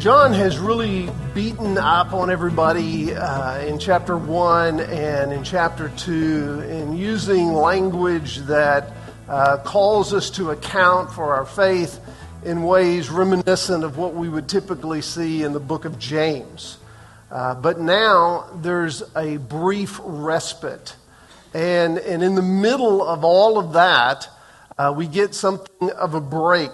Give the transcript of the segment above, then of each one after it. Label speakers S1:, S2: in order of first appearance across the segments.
S1: John has really beaten up on everybody in chapter 1 and in chapter 2 in using language that calls us to account for our faith in ways reminiscent of what we would typically see in the book of James. But now there's a brief respite. And in the middle of all of that, we get something of a break.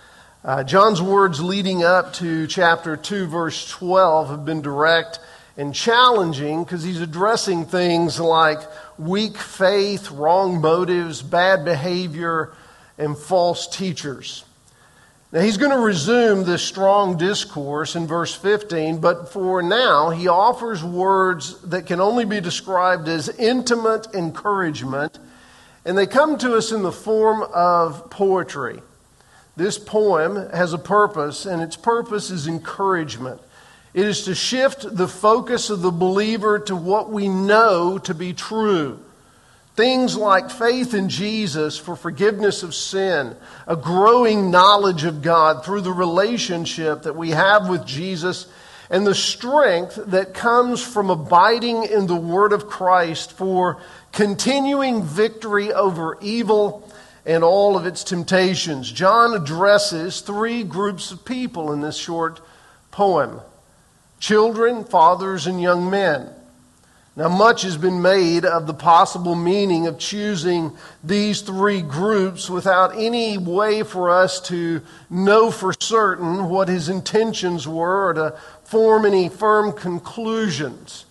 S1: John's words leading up to chapter 2, verse 12 have been direct and challenging because he's addressing things like weak faith, wrong motives, bad behavior, and false teachers. Now he's going to resume this strong discourse in verse 15, but for now he offers words that can only be described as intimate encouragement, and they come to us in the form of poetry. This poem has a purpose, and its purpose is encouragement. It is to shift the focus of the believer to what we know to be true. Things like faith in Jesus for forgiveness of sin, a growing knowledge of God through the relationship that we have with Jesus, and the strength that comes from abiding in the Word of Christ for continuing victory over evil and all of its temptations. John addresses three groups of people in this short poem: children, fathers, and young men. Now, much has been made of the possible meaning of choosing these three groups without any way for us to know for certain what his intentions were or to form any firm conclusions.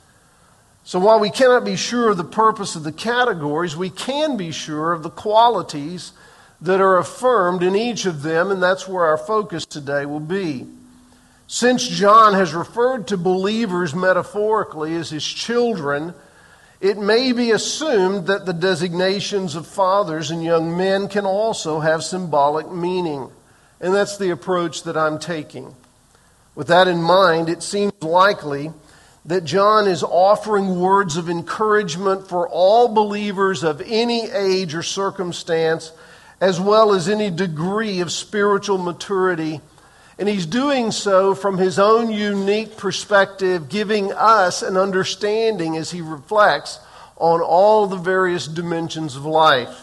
S1: So while we cannot be sure of the purpose of the categories, we can be sure of the qualities that are affirmed in each of them, and that's where our focus today will be. Since John has referred to believers metaphorically as his children, it may be assumed that the designations of fathers and young men can also have symbolic meaning, and that's the approach that I'm taking. With that in mind, it seems likely that John is offering words of encouragement for all believers of any age or circumstance, as well as any degree of spiritual maturity. And he's doing so from his own unique perspective, giving us an understanding as he reflects on all the various dimensions of life.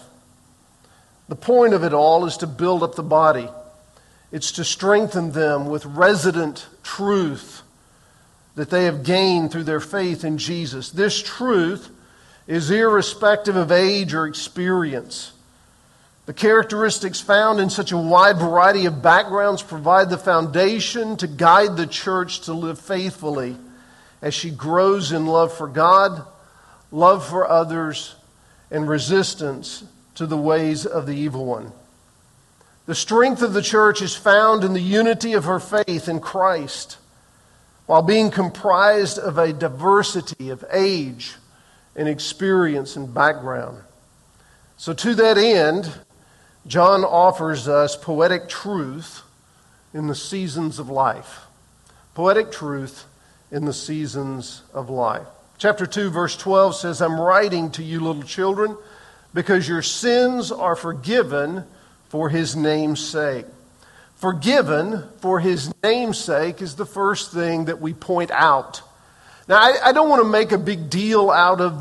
S1: The point of it all is to build up the body. It's to strengthen them with resident truth that they have gained through their faith in Jesus. This truth is irrespective of age or experience. The characteristics found in such a wide variety of backgrounds provide the foundation to guide the church to live faithfully as she grows in love for God, love for others, and resistance to the ways of the evil one. The strength of the church is found in the unity of her faith in Christ, while being comprised of a diversity of age and experience and background. So to that end, John offers us poetic truth in the seasons of life. Poetic truth in the seasons of life. Chapter 2, verse 12 says, "I'm writing to you, little children, because your sins are forgiven for his name's sake." Forgiven for his name's sake is the first thing that we point out. Now, I don't want to make a big deal out of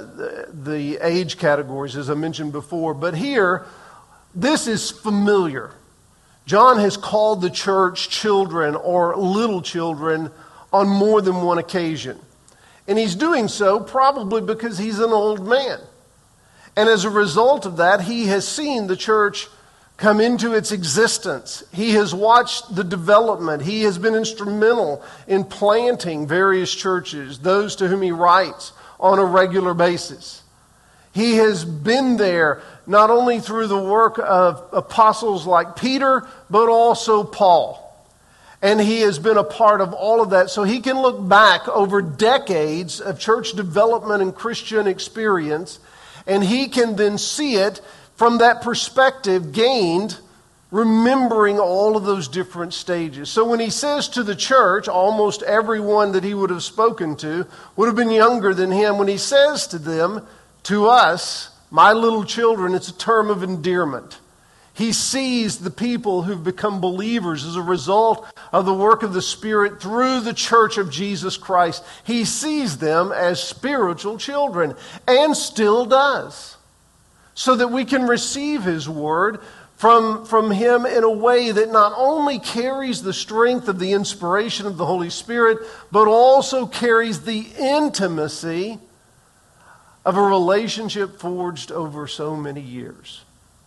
S1: the age categories, as I mentioned before, but here, this is familiar. John has called the church children or little children on more than one occasion. And he's doing so probably because he's an old man. And as a result of that, he has seen the church come into its existence. He has watched the development. He has been instrumental in planting various churches, those to whom he writes on a regular basis. He has been there not only through the work of apostles like Peter, but also Paul. And he has been a part of all of that. So he can look back over decades of church development and Christian experience, and he can then see it from that perspective gained, remembering all of those different stages. So when he says to the church, almost everyone that he would have spoken to would have been younger than him. When he says to them, to us, my little children, it's a term of endearment. He sees the people who've become believers as a result of the work of the Spirit through the church of Jesus Christ. He sees them as spiritual children, and still does, so that we can receive His Word from Him in a way that not only carries the strength of the inspiration of the Holy Spirit, but also carries the intimacy of a relationship forged over so many years.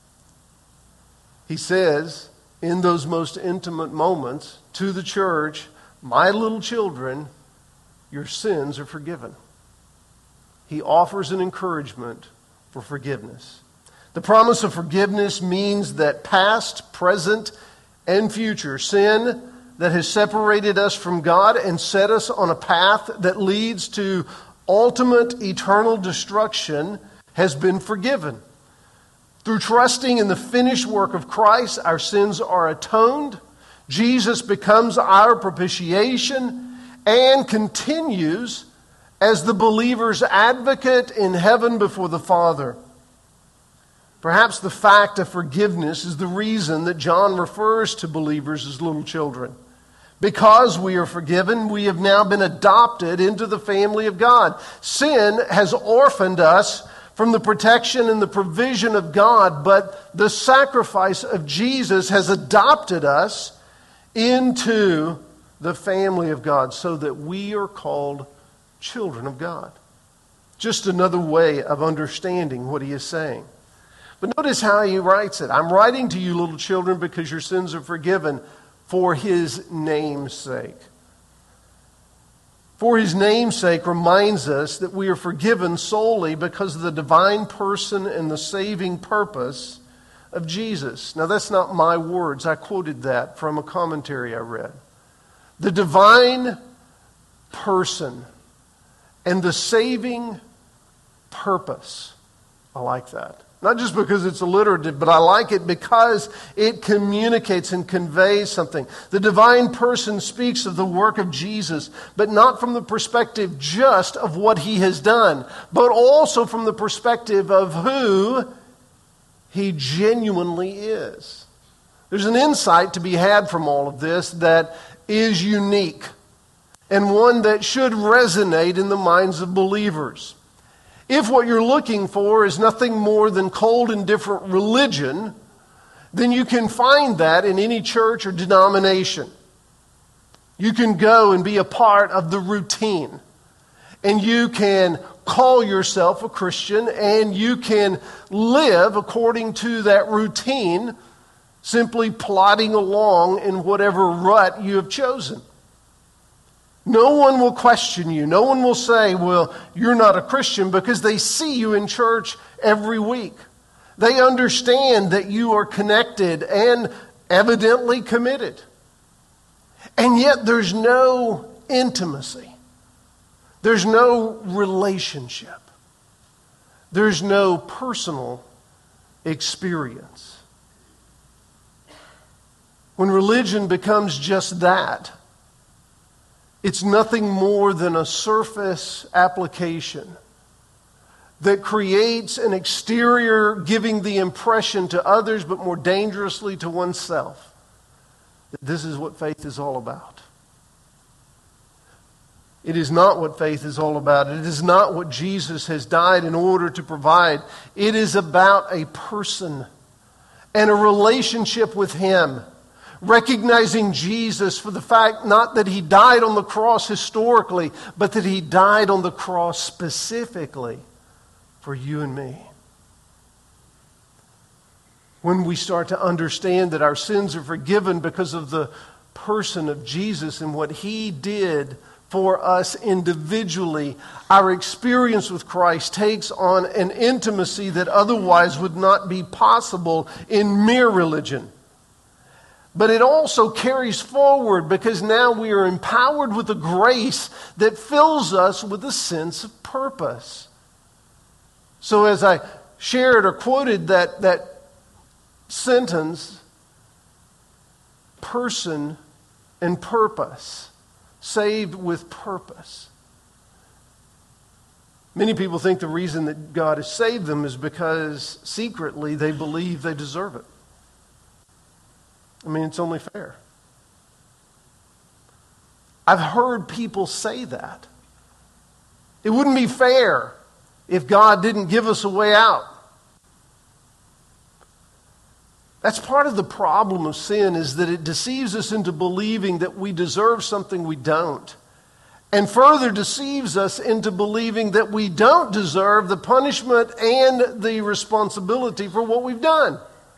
S1: He says, in those most intimate moments to the church, "My little children, your sins are forgiven." He offers an encouragement for forgiveness. The promise of forgiveness means that past, present, and future sin that has separated us from God and set us on a path that leads to ultimate eternal destruction has been forgiven. Through trusting in the finished work of Christ, our sins are atoned. Jesus becomes our propitiation and continues as the believer's advocate in heaven before the Father. Perhaps the fact of forgiveness is the reason that John refers to believers as little children. Because we are forgiven, we have now been adopted into the family of God. Sin has orphaned us from the protection and the provision of God, but the sacrifice of Jesus has adopted us into the family of God so that we are called children of God. Just another way of understanding what he is saying. But notice how he writes it. "I'm writing to you, little children, because your sins are forgiven for His name's sake." For His name's sake reminds us that we are forgiven solely because of the divine person and the saving purpose of Jesus. Now, that's not my words. I quoted that from a commentary I read. The divine person and the saving purpose. I like that. Not just because it's alliterative, but I like it because it communicates and conveys something. The divine person speaks of the work of Jesus, but not from the perspective just of what He has done, but also from the perspective of who He genuinely is. There's an insight to be had from all of this that is unique and one that should resonate in the minds of believers. If what you're looking for is nothing more than cold, indifferent religion, then you can find that in any church or denomination. You can go and be a part of the routine. And you can call yourself a Christian, and you can live according to that routine, simply plodding along in whatever rut you have chosen. No one will question you. No one will say, "Well, you're not a Christian," because they see you in church every week. They understand that you are connected and evidently committed. And yet there's no intimacy. There's no relationship. There's no personal experience. When religion becomes just that, it's nothing more than a surface application that creates an exterior giving the impression to others, but more dangerously to oneself, that this is what faith is all about. It is not what faith is all about. It is not what Jesus has died in order to provide. It is about a person and a relationship with Him. Recognizing Jesus for the fact not that He died on the cross historically, but that He died on the cross specifically for you and me. When we start to understand that our sins are forgiven because of the person of Jesus and what He did for us individually, our experience with Christ takes on an intimacy that otherwise would not be possible in mere religion. But it also carries forward because now we are empowered with a grace that fills us with a sense of purpose. So as I shared or quoted that sentence, person and purpose, saved with purpose. Many people think the reason that God has saved them is because secretly they believe they deserve it. I mean, it's only fair. I've heard people say that. It wouldn't be fair if God didn't give us a way out. That's part of the problem of sin, is that it deceives us into believing that we deserve something we don't. And further deceives us into believing that we don't deserve the punishment and the responsibility for what we've done.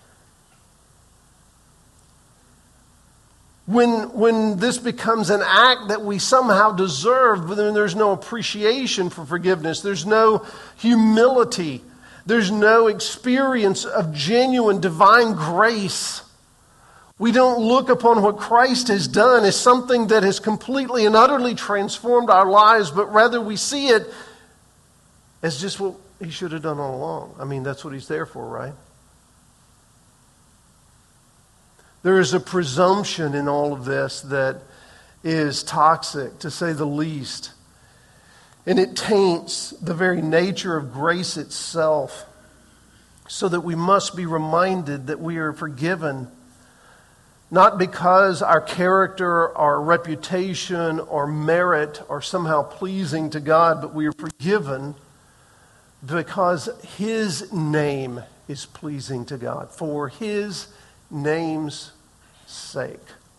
S1: When this becomes an act that we somehow deserve, but then there's no appreciation for forgiveness, there's no humility, there's no experience of genuine divine grace. We don't look upon what Christ has done as something that has completely and utterly transformed our lives, but rather we see it as just what He should have done all along. I mean, that's what He's there for, right? There is a presumption in all of this that is toxic, to say the least. And it taints the very nature of grace itself, so that we must be reminded that we are forgiven, not because our character, our reputation, or merit are somehow pleasing to God, but we are forgiven because His name is pleasing to God, for His name's sake.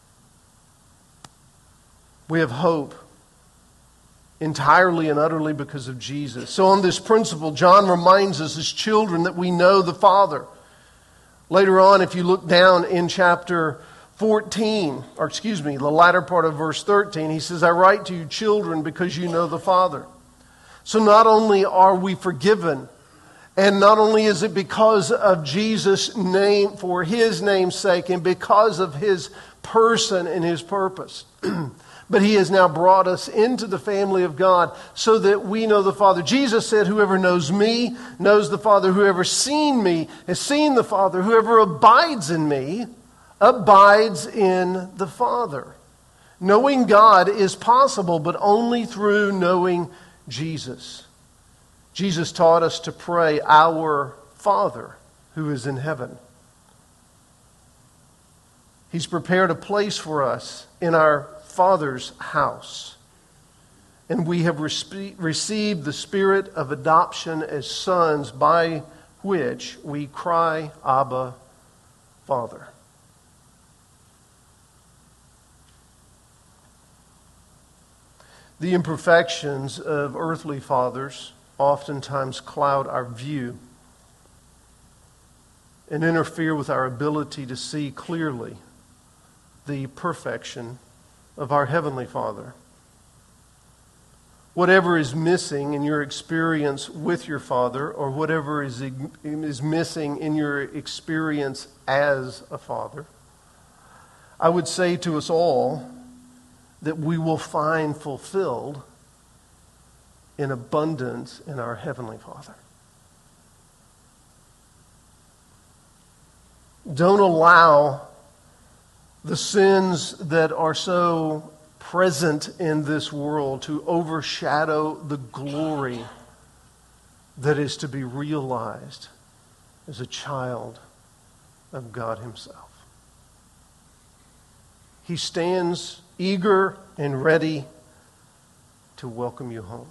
S1: We have hope entirely and utterly because of Jesus. So on this principle, John reminds us as children that we know the Father. Later on, if you look down in chapter 14, the latter part of verse 13, he says, I write to you children because you know the Father. So not only are we forgiven, and not only is it because of Jesus' name, for His name's sake, and because of His person and His purpose, but He has now brought us into the family of God so that we know the Father. Jesus said, whoever knows me knows the Father. Whoever seen me has seen the Father. Whoever abides in me abides in the Father. Knowing God is possible, but only through knowing Jesus. Jesus taught us to pray, Our Father who is in heaven. He's prepared a place for us in our Father's house. And we have received the spirit of adoption as sons, by which we cry, Abba, Father. The imperfections of earthly fathers oftentimes cloud our view and interfere with our ability to see clearly the perfection of our Heavenly Father. Whatever is missing in your experience with your Father, or whatever is missing in your experience as a father, I would say to us all that we will find fulfilled in abundance in our Heavenly Father. Don't allow the sins that are so present in this world to overshadow the glory that is to be realized as a child of God Himself. He stands eager and ready to welcome you home.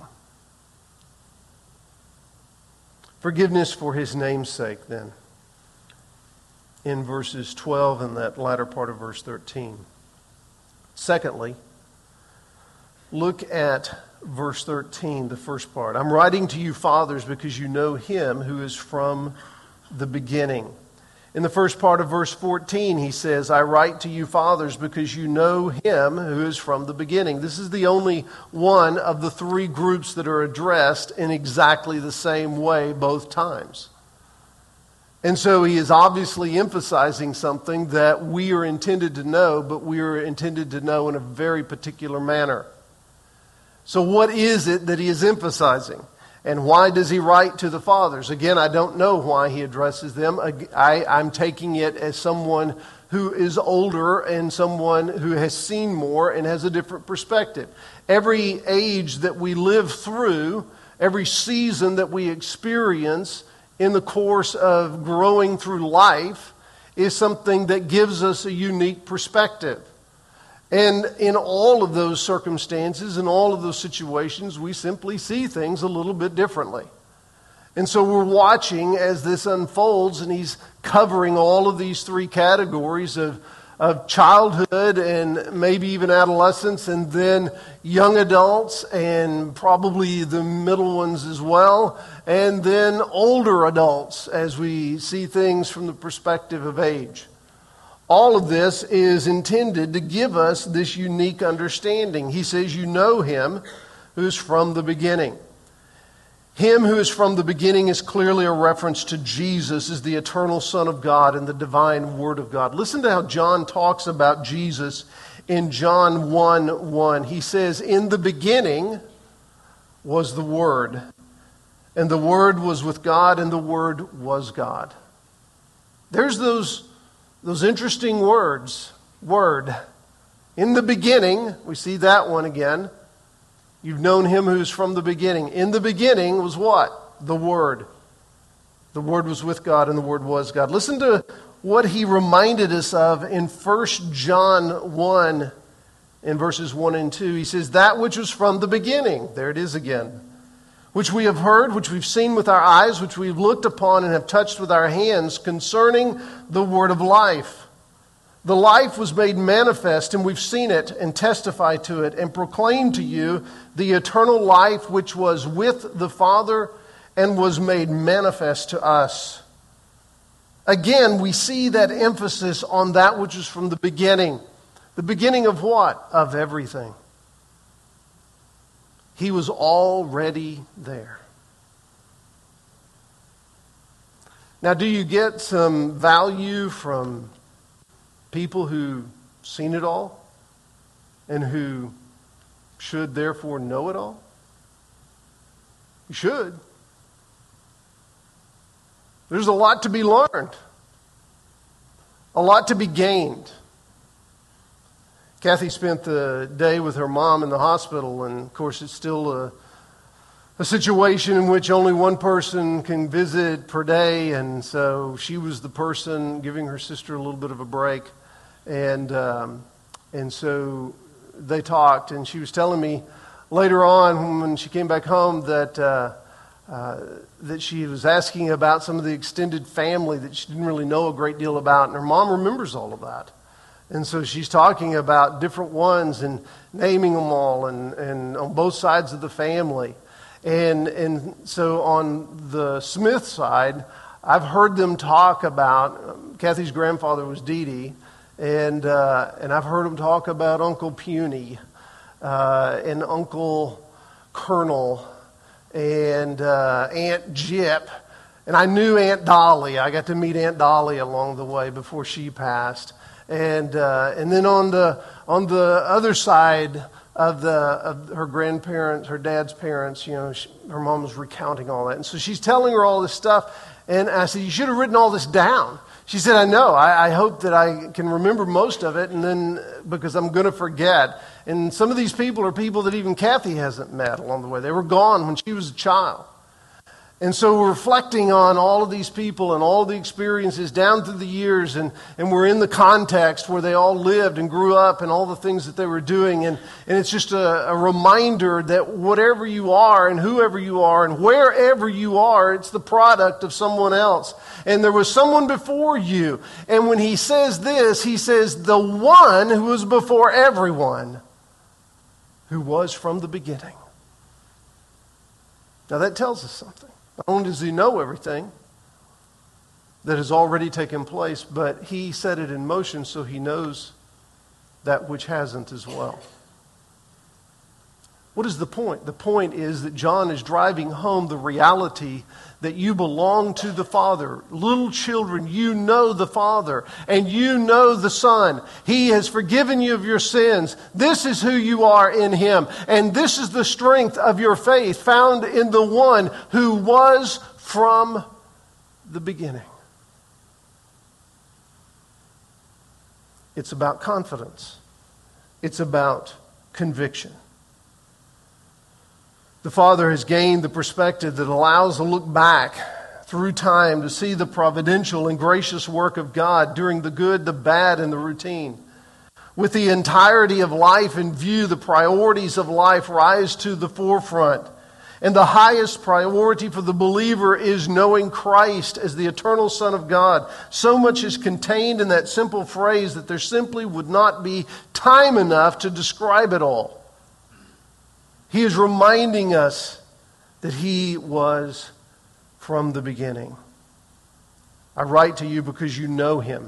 S1: Forgiveness for His name's sake, then, in verses 12 and that latter part of verse 13. Secondly, look at verse 13, the first part. I'm writing to you, fathers, because you know Him who is from the beginning. In the first part of verse 14, he says, I write to you, fathers, because you know Him who is from the beginning. This is the only one of the three groups that are addressed in exactly the same way both times. And so he is obviously emphasizing something that we are intended to know, but we are intended to know in a very particular manner. So what is it that he is emphasizing? And why does he write to the fathers? Again, I don't know why he addresses them. I'm taking it as someone who is older and someone who has seen more and has a different perspective. Every age that we live through, every season that we experience in the course of growing through life, is something that gives us a unique perspective. And in all of those circumstances, in all of those situations, we simply see things a little bit differently. And so we're watching as this unfolds, and he's covering all of these three categories of childhood and maybe even adolescence, and then young adults, and probably the middle ones as well, and then older adults as we see things from the perspective of age. All of this is intended to give us this unique understanding. He says, you know him who's from the beginning. Him who is from the beginning is clearly a reference to Jesus as the eternal Son of God and the divine Word of God. Listen to how John talks about Jesus in John 1:1. He says, in the beginning was the Word, and the Word was with God, and the Word was God. There's those interesting words. Word. In the beginning, we see that one again. You've known him who's from the beginning. In the beginning was what? The Word. The Word was with God, and the Word was God. Listen to what he reminded us of in 1 John 1, in verses 1 and 2. He says, that which was from the beginning. There it is again. Which we have heard, which we've seen with our eyes, which we've looked upon and have touched with our hands, concerning the word of life. The life was made manifest, and we've seen it and testify to it and proclaim to you the eternal life which was with the Father and was made manifest to us. Again, we see that emphasis on that which is from the beginning. The beginning of what? Of everything. He was already there. Now, do you get some value from people who've seen it all and who should therefore know it all? You should. There's a lot to be learned, a lot to be gained. Kathy spent the day with her mom in the hospital, and of course it's still a situation in which only one person can visit per day, and so she was the person giving her sister a little bit of a break. And so they talked, and she was telling me later on when she came back home that she was asking about some of the extended family that she didn't really know a great deal about, and her mom remembers all of that. And so she's talking about different ones and naming them all and on both sides of the family. And so on the Smith side, I've heard them talk about, Kathy's grandfather was Dee Dee, and I've heard them talk about Uncle Puny and Uncle Colonel and Aunt Jip. And I knew Aunt Dolly. I got to meet Aunt Dolly along the way before she passed. And then on the other side of her grandparents, her dad's parents, her mom was recounting all that. And so she's telling her all this stuff. And I said, you should have written all this down. She said, I know. I hope that I can remember most of it, and then because I'm going to forget. And some of these people are people that even Kathy hasn't met along the way. They were gone when she was a child. And so we're reflecting on all of these people and all the experiences down through the years, and we're in the context where they all lived and grew up and all the things that they were doing. And it's just a reminder that whatever you are and whoever you are and wherever you are, it's the product of someone else. And there was someone before you. And when he says this, he says, the one who was before everyone, who was from the beginning. Now that tells us something. Not only does he know everything that has already taken place, but he set it in motion so he knows that which hasn't as well. What is the point? The point is that John is driving home the reality that you belong to the Father. Little children, you know the Father, and you know the Son. He has forgiven you of your sins. This is who you are in Him. And this is the strength of your faith found in the one who was from the beginning. It's about confidence. It's about conviction. The Father has gained the perspective that allows a look back through time to see the providential and gracious work of God during the good, the bad, and the routine. With the entirety of life in view, the priorities of life rise to the forefront. And the highest priority for the believer is knowing Christ as the eternal Son of God. So much is contained in that simple phrase that there simply would not be time enough to describe it all. He is reminding us that He was from the beginning. I write to you because you know Him.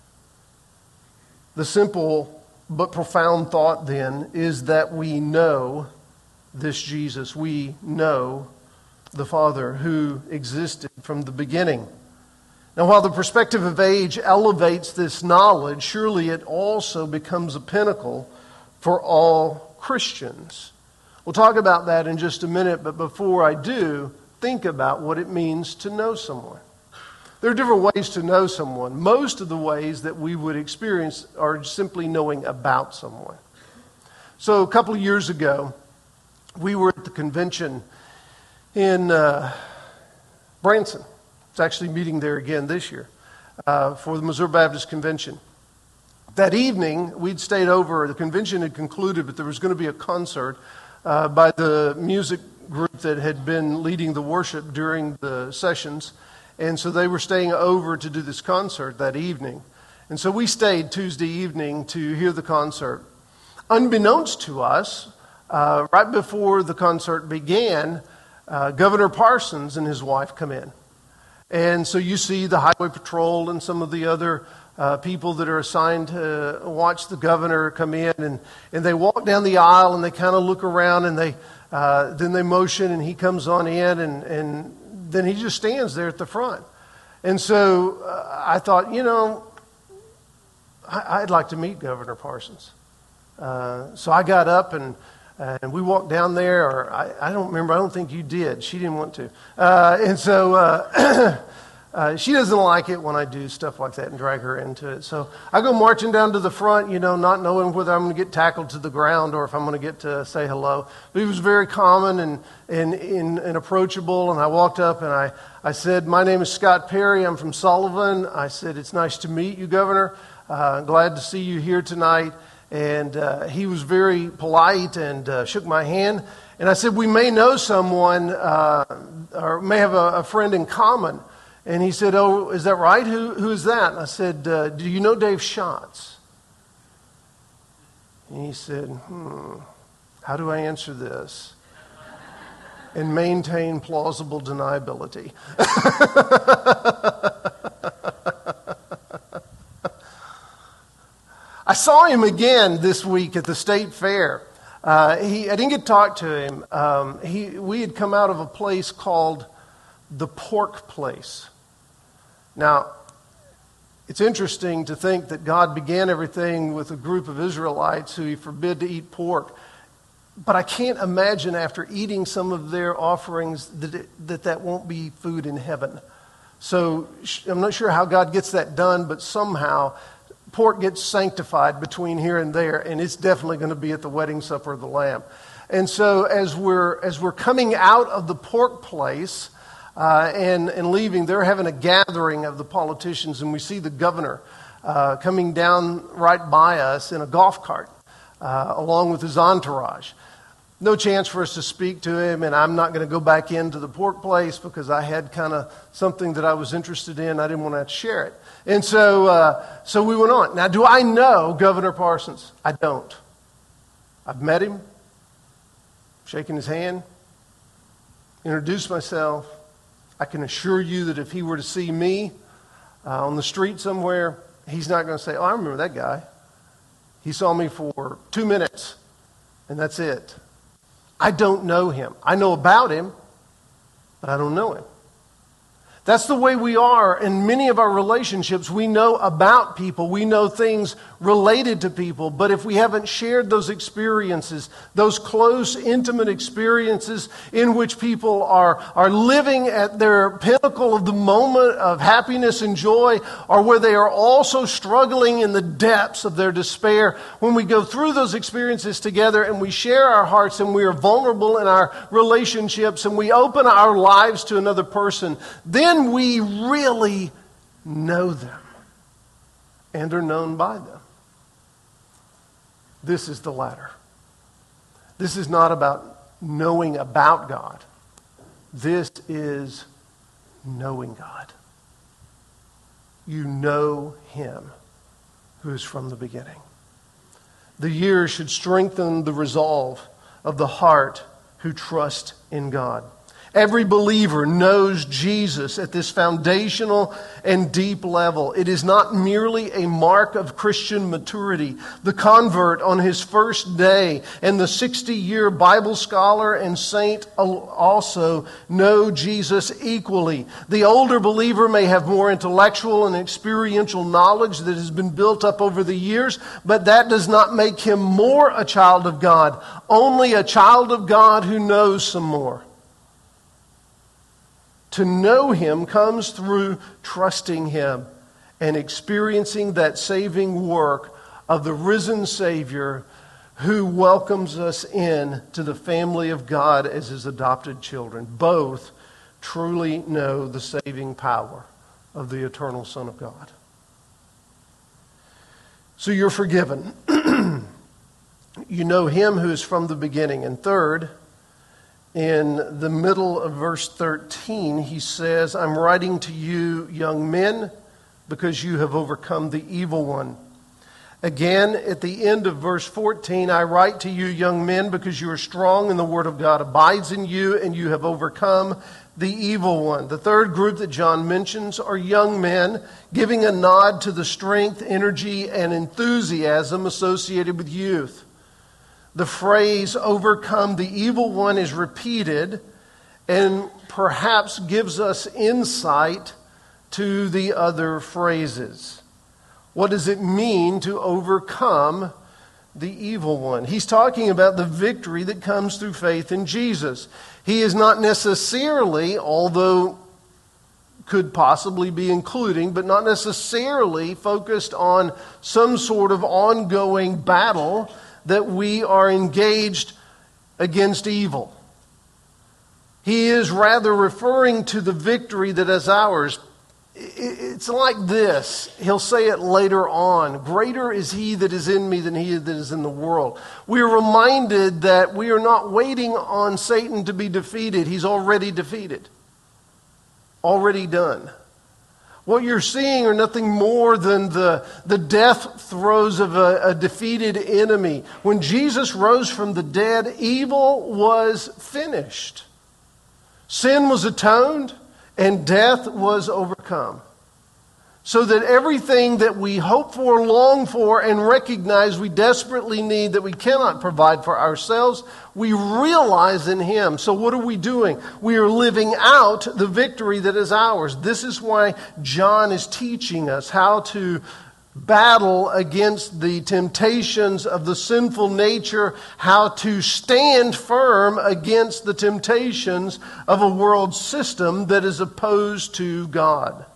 S1: The simple but profound thought then is that we know this Jesus. We know the Father who existed from the beginning. Now, while the perspective of age elevates this knowledge, surely it also becomes a pinnacle for all Christians. We'll talk about that in just a minute, but before I do, think about what it means to know someone. There are different ways to know someone. Most of the ways that we would experience are simply knowing about someone. So a couple of years ago, we were at the convention in Branson. It's actually meeting there again this year for the Missouri Baptist Convention. That evening, we'd stayed over. The convention had concluded, but there was going to be a concert by the music group that had been leading the worship during the sessions. And so they were staying over to do this concert that evening. And so we stayed Tuesday evening to hear the concert. Unbeknownst to us, right before the concert began, Governor Parsons and his wife come in. And so you see the Highway Patrol and some of the other people that are assigned to watch the governor come in. And they walk down the aisle and they kind of look around and then they motion and he comes on in and then he just stands there at the front. And so I thought, I'd like to meet Governor Parsons. So I got up and we walked down there, or I don't remember. I don't think you did. She didn't want to. And so she doesn't like it when I do stuff like that and drag her into it. So I go marching down to the front, not knowing whether I'm going to get tackled to the ground or if I'm going to get to say hello. But he was very common and approachable. And I walked up and I said, "My name is Scott Perry. I'm from Sullivan." I said, "It's nice to meet you, Governor. Glad to see you here tonight." And he was very polite and shook my hand. And I said, "We may know someone or may have a friend in common." And he said, "Oh, is that right? Who is that?" And I said, "Do you know Dave Schatz?" And he said, how do I answer this and maintain plausible deniability? I saw him again this week at the state fair. I didn't get to talk to him. We had come out of a place called the Pork Place. Now, it's interesting to think that God began everything with a group of Israelites who He forbid to eat pork. But I can't imagine after eating some of their offerings that won't be food in heaven. So I'm not sure how God gets that done, but somehow pork gets sanctified between here and there, and it's definitely going to be at the wedding supper of the Lamb. And so as we're coming out of the Pork Place and leaving, they're having a gathering of the politicians, and we see the governor coming down right by us in a golf cart along with his entourage. No chance for us to speak to him, and I'm not going to go back into the Pork Place because I had kind of something that I was interested in. I didn't want to have to share it. And so we went on. Now, do I know Governor Parsons? I don't. I've met him, shaken his hand, introduced myself. I can assure you that if he were to see me on the street somewhere, he's not going to say, "Oh, I remember that guy. He saw me for 2 minutes, and that's it." I don't know him. I know about him, but I don't know him. That's the way we are in many of our relationships. We know about people. We know things related to people. But if we haven't shared those experiences, those close, intimate experiences in which people are living at their pinnacle of the moment of happiness and joy, or where they are also struggling in the depths of their despair, when we go through those experiences together and we share our hearts and we are vulnerable in our relationships and we open our lives to another person, then can we really know them and are known by them? This is the latter. This is not about knowing about God. This is knowing God. You know Him who is from the beginning. The years should strengthen the resolve of the heart who trust in God. Every believer knows Jesus at this foundational and deep level. It is not merely a mark of Christian maturity. The convert on his first day and the 60-year Bible scholar and saint also know Jesus equally. The older believer may have more intellectual and experiential knowledge that has been built up over the years, but that does not make him more a child of God. Only a child of God who knows some more. To know Him comes through trusting Him and experiencing that saving work of the risen Savior who welcomes us in to the family of God as His adopted children. Both truly know the saving power of the eternal Son of God. So you're forgiven. You know Him who is from the beginning. And third, in the middle of verse 13, he says, I'm writing to you, young men, because you have overcome the evil one. Again, at the end of verse 14, I write to you, young men, because you are strong and the word of God abides in you and you have overcome the evil one. The third group that John mentions are young men, giving a nod to the strength, energy, and enthusiasm associated with youth. The phrase overcome the evil one is repeated and perhaps gives us insight to the other phrases. What does it mean to overcome the evil one? He's talking about the victory that comes through faith in Jesus. He is not necessarily, although could possibly be including, but not necessarily focused on some sort of ongoing battle that we are engaged against evil. He is rather referring to the victory that is ours. It's like this. He'll say it later on. Greater is He that is in me than he that is in the world. We are reminded that we are not waiting on Satan to be defeated. He's already defeated. Already done. What you're seeing are nothing more than the death throes of a defeated enemy. When Jesus rose from the dead, evil was finished. Sin was atoned and death was overcome. So that everything that we hope for, long for, and recognize we desperately need that we cannot provide for ourselves, we realize in Him. So what are we doing? We are living out the victory that is ours. This is why John is teaching us how to battle against the temptations of the sinful nature, how to stand firm against the temptations of a world system that is opposed to God.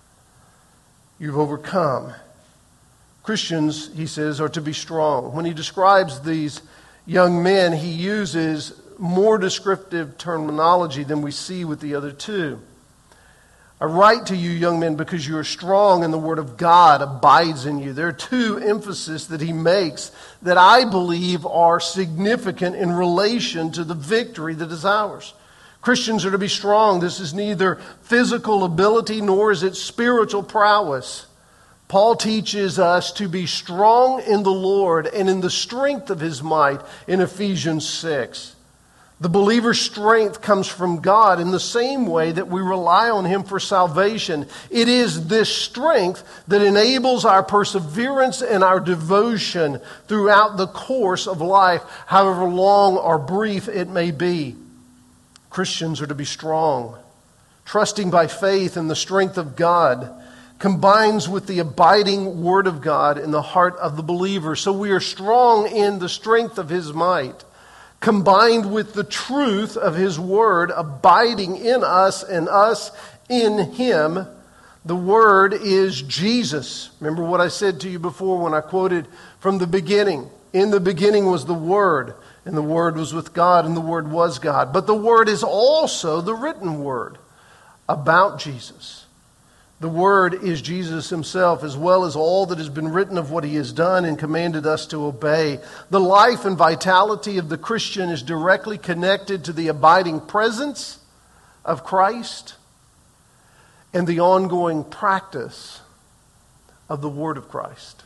S1: You've overcome. Christians, he says, are to be strong. When he describes these young men, he uses more descriptive terminology than we see with the other two. I write to you, young men, because you are strong and the word of God abides in you. There are two emphases that he makes that I believe are significant in relation to the victory that is ours. Christians are to be strong. This is neither physical ability nor is it spiritual prowess. Paul teaches us to be strong in the Lord and in the strength of His might in Ephesians 6. The believer's strength comes from God in the same way that we rely on Him for salvation. It is this strength that enables our perseverance and our devotion throughout the course of life, however long or brief it may be. Christians are to be strong. Trusting by faith in the strength of God combines with the abiding Word of God in the heart of the believer. So we are strong in the strength of His might, combined with the truth of His Word abiding in us and us in Him. The Word is Jesus. Remember what I said to you before when I quoted from the beginning. In the beginning was the Word, and the Word was with God, and the Word was God. But the Word is also the written Word. about Jesus. The Word is Jesus himself, as well as all that has been written of what he has done and commanded us to obey. The life and vitality of the Christian is directly connected to the abiding presence of Christ and the ongoing practice of the Word of Christ.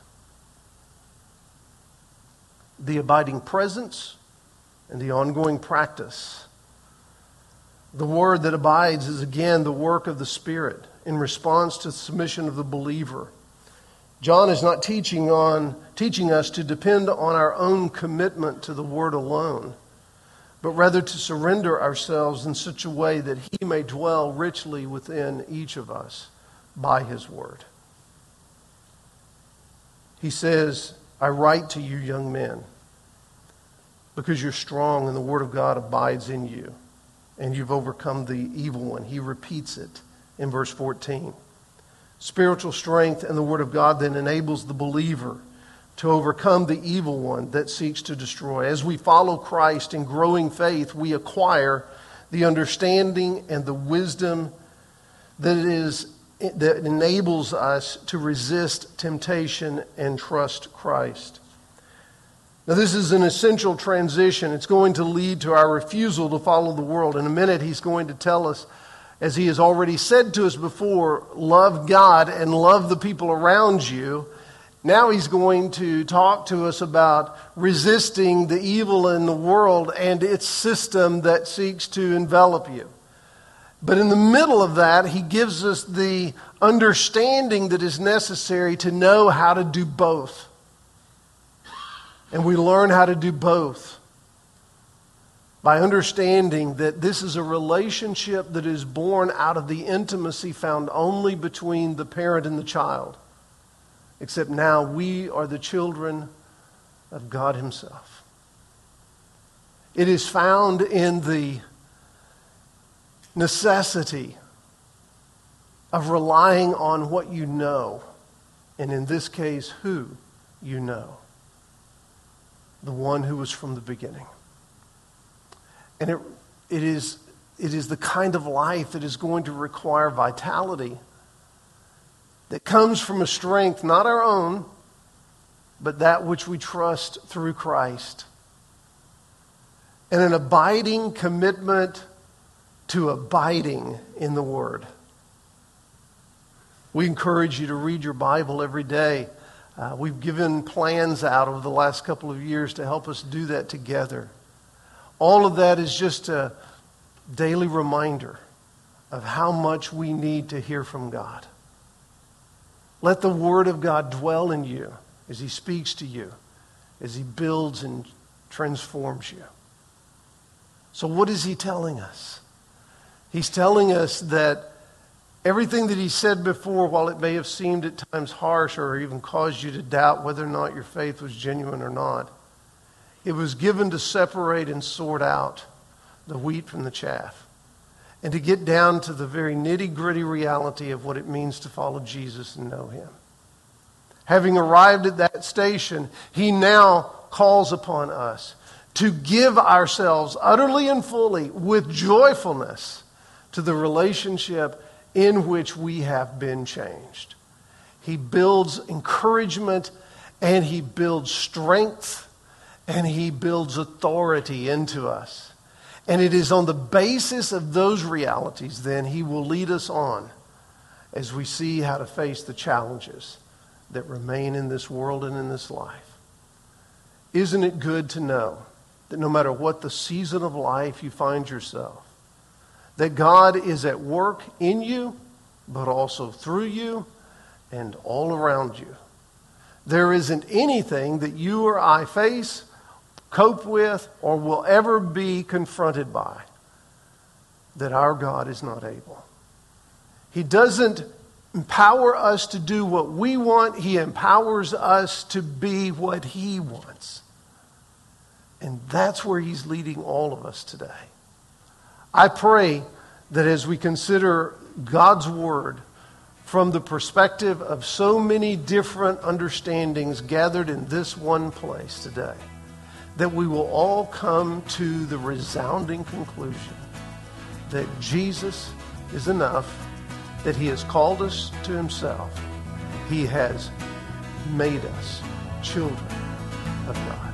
S1: The abiding presence and the ongoing practice. The Word that abides is again the work of the Spirit in response to the submission of the believer. John is not teaching us to depend on our own commitment to the Word alone, but rather to surrender ourselves in such a way that he may dwell richly within each of us by his Word. He says, I write to you, young men, because you're strong and the Word of God abides in you, and you've overcome the evil one. He repeats it in verse 14. Spiritual strength and the Word of God then enables the believer to overcome the evil one that seeks to destroy. As we follow Christ in growing faith, we acquire the understanding and the wisdom that enables us to resist temptation and trust Christ. Now, this is an essential transition. It's going to lead to our refusal to follow the world. In a minute, he's going to tell us, as he has already said to us before, love God and love the people around you. Now he's going to talk to us about resisting the evil in the world and its system that seeks to envelop you. But in the middle of that, he gives us the understanding that is necessary to know how to do both. And we learn how to do both by understanding that this is a relationship that is born out of the intimacy found only between the parent and the child. Except now we are the children of God himself. It is found in the necessity of relying on what you know, and in this case, who you know. The one who was from the beginning. And it is the kind of life that is going to require vitality that comes from a strength not our own, but that which we trust through Christ. And an abiding commitment to abiding in the Word. We encourage you to read your Bible every day. We've given plans out over the last couple of years to help us do that together. All of that is just a daily reminder of how much we need to hear from God. Let the Word of God dwell in you as he speaks to you, as he builds and transforms you. So what is he telling us? He's telling us that everything that he said before, while it may have seemed at times harsh or even caused you to doubt whether or not your faith was genuine or not, it was given to separate and sort out the wheat from the chaff and to get down to the very nitty-gritty reality of what it means to follow Jesus and know him. Having arrived at that station, he now calls upon us to give ourselves utterly and fully with joyfulness to the relationship in which we have been changed. He builds encouragement and he builds strength and he builds authority into us. And it is on the basis of those realities then he will lead us on as we see how to face the challenges that remain in this world and in this life. Isn't it good to know that no matter what the season of life you find yourself, that God is at work in you, but also through you and all around you. There isn't anything that you or I face, cope with, or will ever be confronted by that our God is not able. He doesn't empower us to do what we want. He empowers us to be what he wants. And that's where he's leading all of us today. I pray that as we consider God's Word from the perspective of so many different understandings gathered in this one place today, that we will all come to the resounding conclusion that Jesus is enough, that he has called us to himself. He has made us children of God.